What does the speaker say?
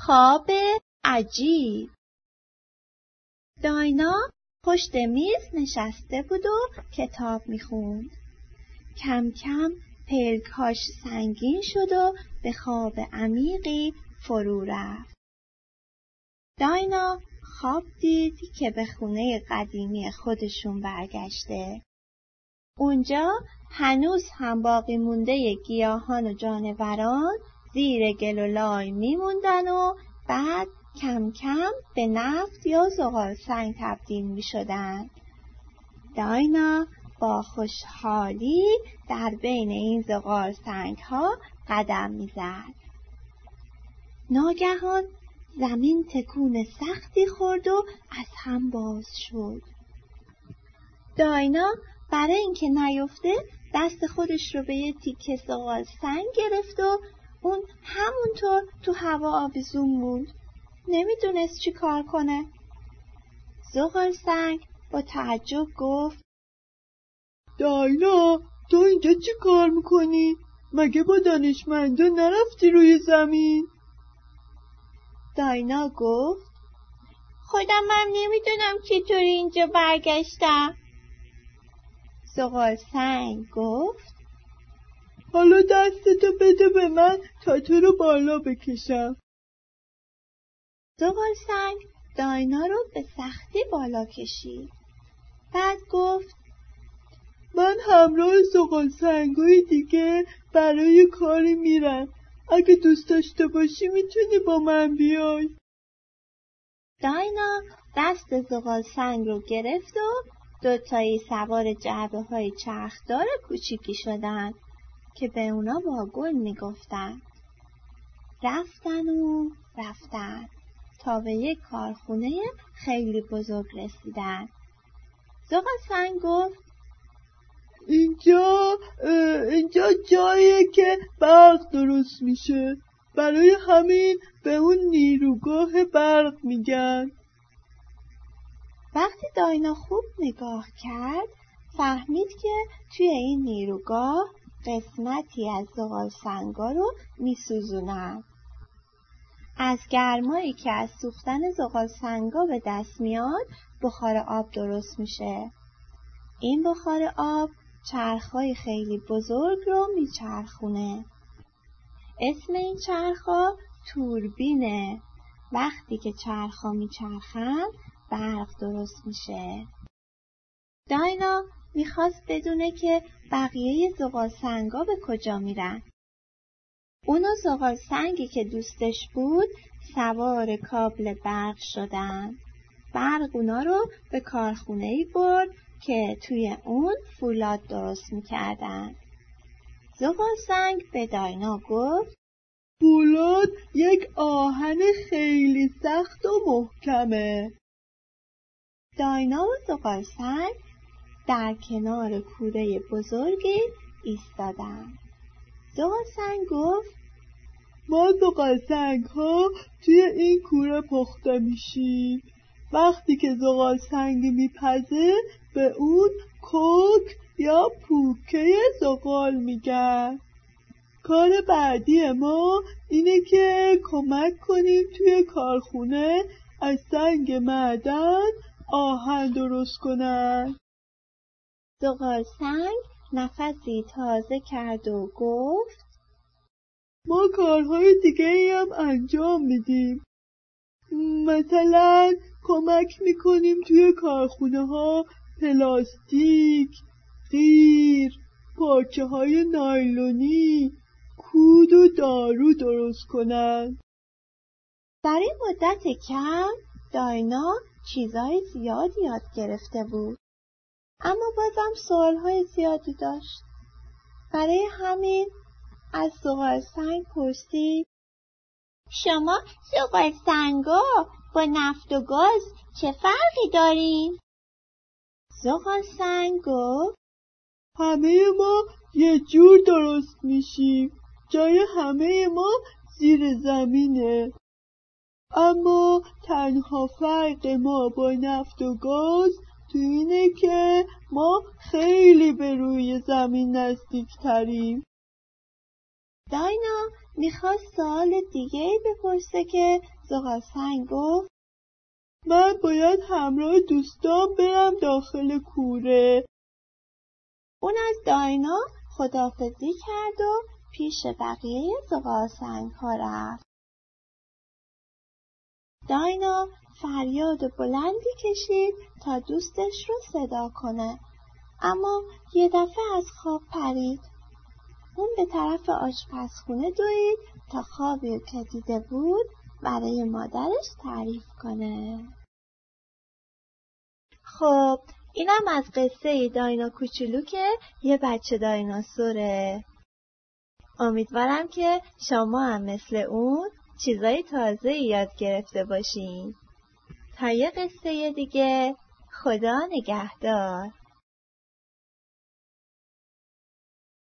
خواب عجیب. داینا پشت میز نشسته بود و کتاب میخوند. کم کم پلکاش سنگین شد و به خواب عمیقی فرو رفت. داینا خواب دید که به خونه قدیمی خودشون برگشته. اونجا هنوز هم باقی مونده گیاهان و جانوران زیر گل و لای میموندن و بعد کم کم به نفت یا زغال سنگ تبدیل میشدن. داینا با خوشحالی در بین این زغال سنگ ها قدم میزد. ناگهان زمین تکون سختی خورد و از هم باز شد. داینا برای اینکه نیفته دست خودش رو به یه تیکه زغال سنگ گرفت و اون همونطور تو هوا آویزون موند. نمیدونست چی کار کنه. زغال سنگ با تعجب گفت: داینا، تو اینجا چی کار میکنی؟ مگه با دانشمندا نرفتی روی زمین؟ داینا گفت: خودم هم نمیدونم چطوری اینجا برگشتم. زغال سنگ گفت: حالا دستتو بده به من تا تو رو بالا بکشم. زغال سنگ داینا رو به سختی بالا کشید. بعد گفت: من همراه زغال سنگای دیگه برای کاری میرم. اگه دوست داشته باشی میتونی با من بیای. داینا دست زغال سنگ رو گرفت و دوتایی سوار جعبه های چرخدار کوچیکی شدن که به اونا واگن میگفتن. رفتن تا به یک کارخونه خیلی بزرگ رسیدن. زغال سنگ گفت: اینجا جاییه که برق درست میشه. برای همین به اون نیروگاه برق میگن. وقتی داینا خوب نگاه کرد فهمید که توی این نیروگاه قسمتی از زغال سنگا رو میسوزونن. از گرمایی که از سوختن زغال سنگا به دست میاد بخار آب درست میشه. این بخار آب چرخای خیلی بزرگ رو میچرخونه. اسم این چرخا توربینه. وقتی که چرخا میچرخن برق درست میشه. داینا میخواست بدونه که بقیه زغال سنگا به کجا میرن. اون و زغال سنگی که دوستش بود سوار کابل برق شدن. برق اونا رو به کارخونه‌ای برد که توی اون فولاد درست میکردن. زغال سنگ به داینا گفت: فولاد یک آهن خیلی سخت و محکمه. داینا و زغال سنگ در کنار کوره بزرگی ایستادن. زغال سنگ گفت: ما زغال سنگ ها توی این کوره پخته میشیم. وقتی که زغال سنگ میپزه به اون کوک یا پوکه زغال میگن. کار بعدی ما اینه که کمک کنیم توی کارخونه از سنگ معدن آهن درست کنن. زغال سنگ نفسی تازه کرد و گفت: ما کارهای دیگه‌ای هم انجام میدیم. مثلا کمک میکنیم توی کارخونه ها پلاستیک، قیر، پارچه های نایلونی، کود و دارو درست کنن. در این مدت کم داینا چیزای زیادی یاد گرفته بود. اما بازم سوالهای زیادی داشت. برای همین از زغال سنگ پرسید: شما زغال سنگا با نفت و گاز چه فرقی دارین؟ زغال سنگ گفت: همه ما یه جور درست میشیم. جای همه ما زیر زمینه. اما تنها فرق ما با نفت و گاز تو اینه که ما خیلی به روی زمین نزدیک تریم. داینا میخواست سوال دیگه‌ای بپرسه که زغالسنگ گفت من باید همراه دوستان برم داخل کوره. اون از داینا خداحافظی کرد و پیش بقیه زغالسنگ‌ها رفت. داینا فریاد بلندی کشید تا دوستش رو صدا کنه، اما یه دفعه از خواب پرید. اون به طرف آشپزخونه دوید تا خوابی که دیده بود برای مادرش تعریف کنه. خب اینم از قصه داینا کوچولو که یه بچه دایناسوره. امیدوارم که شما هم مثل اون چیزای تازه یاد گرفته باشین. تا یه قصه دیگه، خدا نگهدار.